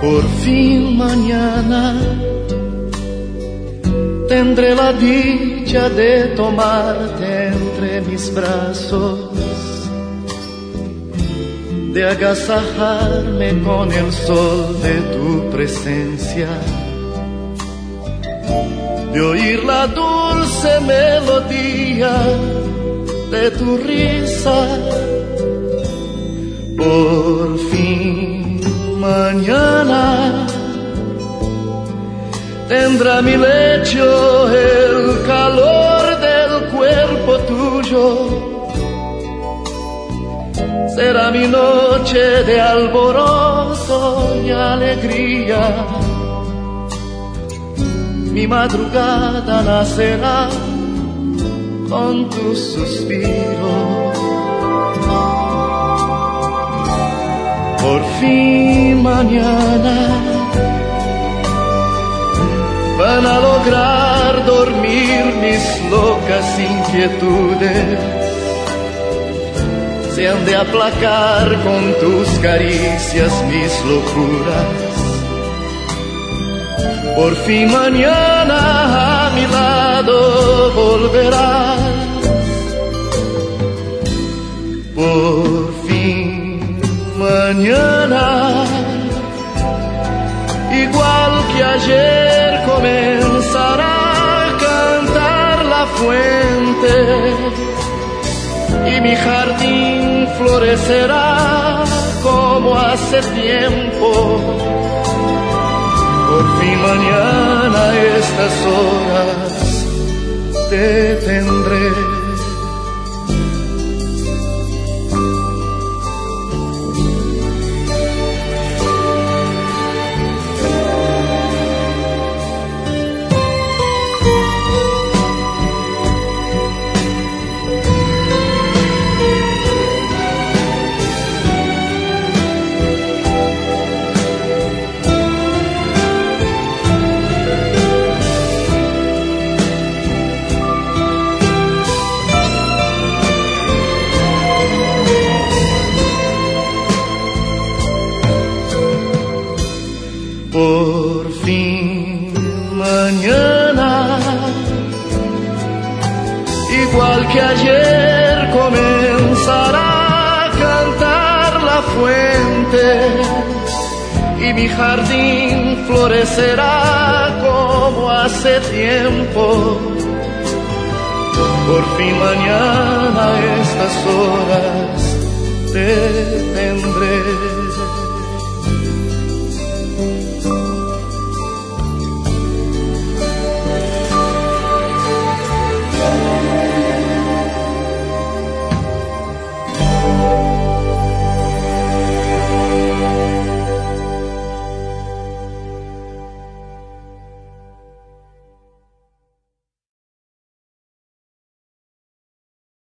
Por fin mañana tendré la dicha de tomarte entre mis brazos, de agasajarme con el sol de tu presencia, de oír la dulce melodía de tu risa. Por fin mañana tendrá mi lecho el calor del cuerpo tuyo. Será mi noche de alboroto y alegría. Mi madrugada nacerá con tus suspiros. Por fin mañana van a lograr dormir mis locas inquietudes. Se han de aplacar con tus caricias mis locuras. Por fin mañana a mi lado volverás. Por fin mañana, igual que ayer, comenzará a cantar la fuente y mi jardín florecerá como hace tiempo. Por fin mañana a estas horas te tendré. Por fin mañana, igual que ayer, comenzará a cantar la fuente y mi jardín florecerá como hace tiempo. Por fin mañana a estas horas te tendré.